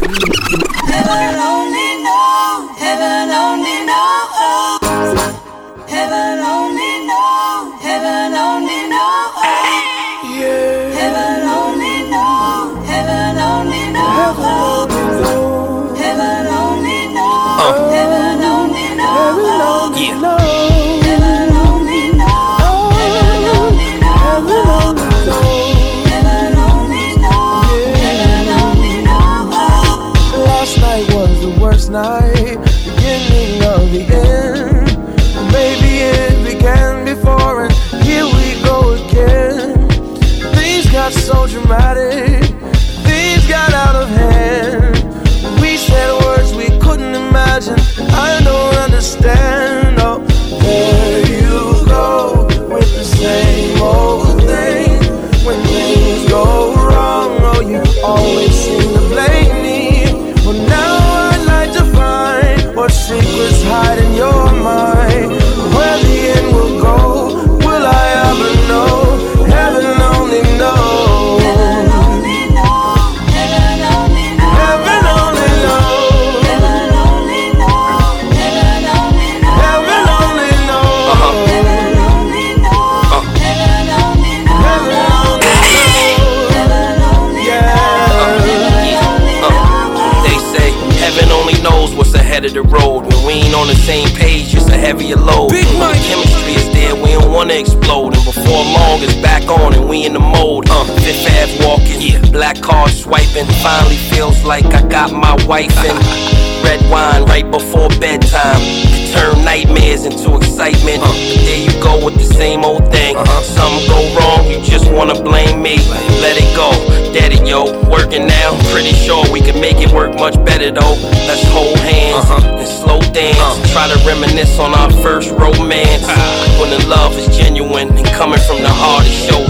Heaven only knows, heaven only knows, heaven only knows, heaven only knows, yeah. Heaven only knows, heaven only knows, heaven only knows, heaven only knows, yeah. Night, beginning of the end. Maybe it began before, and here we go again. Things got so dramatic, things got out of hand. We said words we couldn't imagine. I don't understand. Oh, there you go with the same old thing. When things go wrong, oh, you always seem to blame me. Well, now what secrets hide in your mind? Where the end will go, will I ever know? Heaven only knows. Heaven only knows. Heaven only knows. Heaven only knows. Heaven only knows. Heaven only knows. Heaven only knows. Heaven only knows. Heaven only knows. Heaven only knows. They say heaven only knows what's ahead of the road. When we ain't on the same page, it's a heavier load. Big Mike. Chemistry is there, we don't wanna explode. And before long, it's back on and we in the mode. Fifth Ave walking, yeah. Black card swiping. Finally feels like I got my wife in. Red wine right before bedtime. Turn nightmares into excitement. There you go with the same old thing. Something go wrong, you just wanna blame me. Let it go, daddy yo. Working now, pretty sure we can make it work much better though. Let's hold hands and slow dance. Try to reminisce on our first romance. When the love is genuine and coming from the heart, it shows